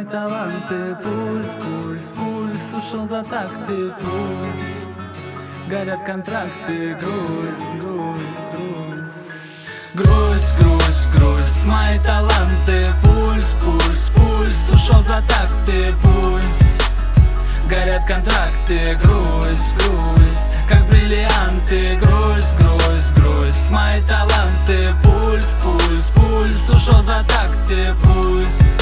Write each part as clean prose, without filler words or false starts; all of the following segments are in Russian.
мои таланты. Пульс, пульс, пульс ушел за такты. Пульс, горят контракты. Грусть, грусть, грусть. Грусть, грусть, грусть, мои таланты. Пульс, пульс, пульс ушел за такты. Пульс, горят контракты. Грусть, грусть, как бриллианты. Грусть, грусть, грусть, мои таланты. Пульс, пульс, пульс ушел за такты. Пульс,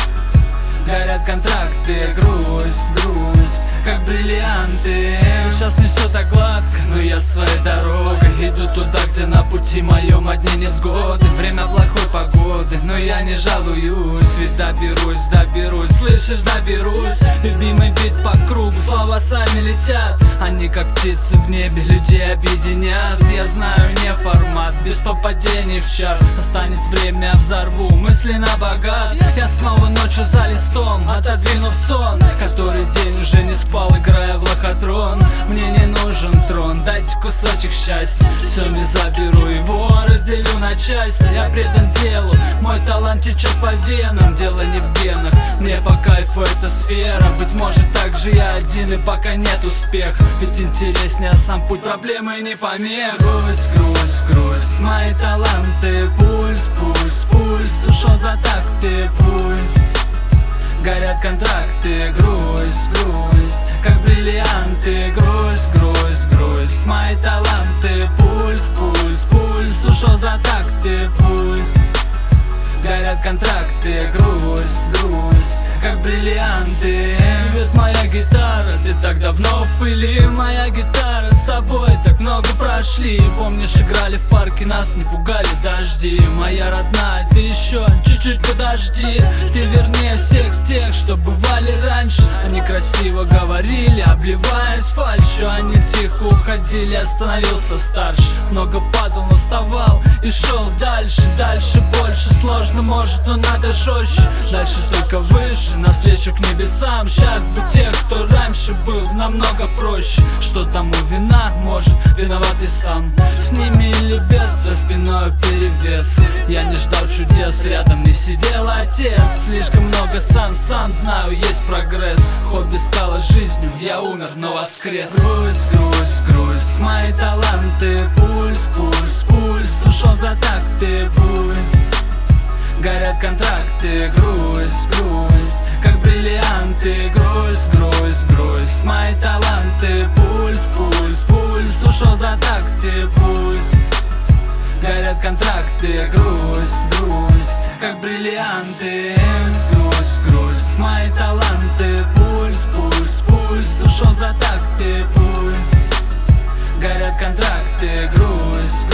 горят контракты. Грусть, грусть, как бриллианты. Сейчас не все так гладко, но я своей дорогой иду туда, где на пути моем одни невзгоды. Время плохой погоды, но я не жалуюсь, ведь доберусь, слышишь, доберусь. Любимый бит по кругу, слова сами летят. Они как птицы в небе, людей объединят. Я знаю, не формат, без попадений в чарт. Настанет время, взорву мысли на богат. Я снова ночью за листом, отодвинув сон, который день уже не спал, играя в лохотрон. Мне не нужен трон, дайте кусочек счастья. Все не заберу его, разделю на части. Я предан делу, мой талант течет по венам. Дело не в генах, мне по кайфу эта сфера. Быть может, так же я один и пока нет успеха. Ведь интереснее сам путь, проблемы не помех. Грусть, грусть, грусть, мои таланты. Пульс, пульс, пульс ушел за такты. Пульс, горят контракты. Грусть, грусть, как бриллианты. Грусть, грусть, грусть, мои таланты. Пульс, пульс, пульс ушел за такты. Пульс, горят контракты. Грусть, грусть, как бриллианты. Привет, моя гитара, ты так давно в пыли. Моя гитара, с тобой так много прошли. Помнишь, играли в парке, нас не пугали дожди. Моя родная, ты еще чуть-чуть подожди. Ты вернее всех тех, что бывали раньше. Они красиво говорили, обливаясь фальшью. Они тихо уходили, остановился старше. Много падал, но вставал и шел дальше. Дальше больше, сложно может, но надо жестче. Дальше только выше, навстречу к небесам. Сейчас бы тех, кто раньше был, намного проще. Что тому вина, может, виноват и сам. С ними или без, за спиной перевес. Я не ждал чудес, рядом не сидел отец. Слишком много сам знаю, есть прогресс. Хобби стало жизнью, я умер, но воскрес. Грусть, грусть, грусть, мои таланты. Пульс, пульс, пульс ушел за такты. Пульс, горят контракты. Грусть, грусть, как бриллианты. Грусть, грусть, грусть, мои таланты. Пульс, пульс, пульс ушел за такты. Пульс, горят контракты. Грусть, грусть, как бриллианты. Грусть, грусть, мои таланты. Пульс, пульс, пульс ушел за такты. Пульс, горят контракты. Грусть,